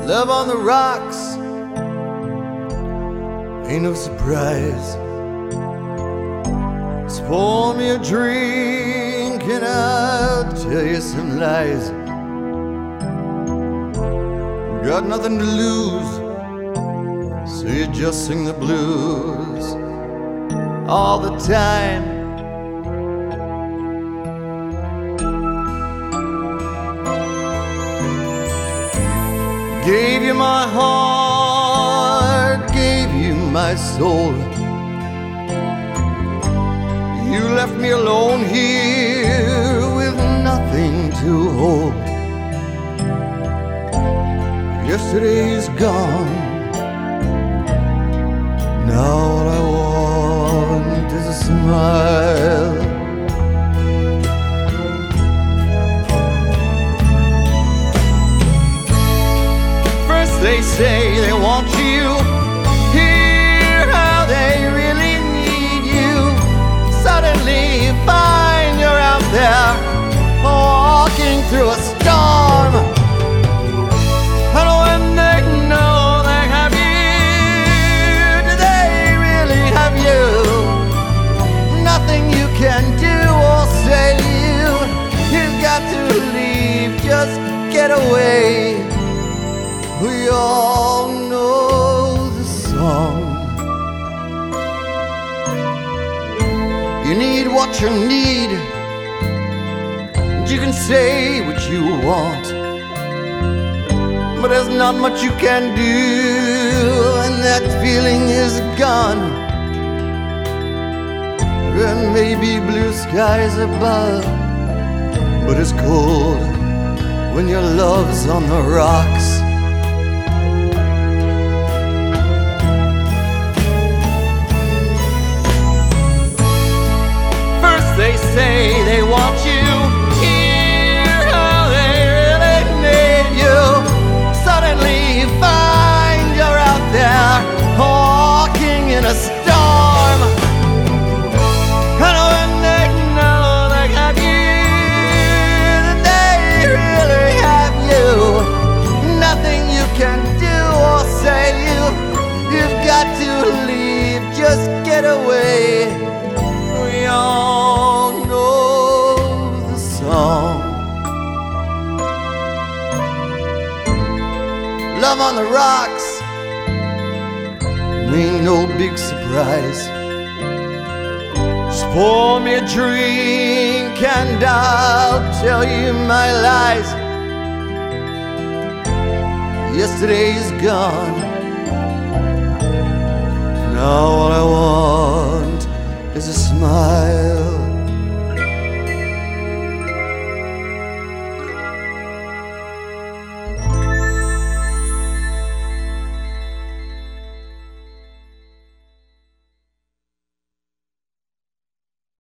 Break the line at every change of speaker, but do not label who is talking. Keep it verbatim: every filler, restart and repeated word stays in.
Love on the rocks ain't no surprise. So pour me a drink and I'll tell you some lies. Got nothing to lose, so you just sing the blues all the time. Gave you my heart, gave you my soul. You left me alone here with nothing to hold. Yesterday's gone, now all I want is a smile. First they say they want you, hear how they really need you. Suddenly you find you're out there walking through a storm. And when they know they have you, do they really have you? Nothing you can do or say. You, you've got to leave, just get away. We all know the song. You need what you need, and you can say what you want, but there's not much you can do, and that feeling is gone. There may be blue skies above, but it's cold when your love's on the rocks. First they say they want you, hear how they really need you. Suddenly you find you're out there walking in a storm. And when they know they have you, that they really have you. Nothing you can do or say. You, you've got to leave, just get away. We all know the song. Love on the rocks ain't no big surprise. Just pour me a drink and I'll tell you my lies. Yesterday's gone,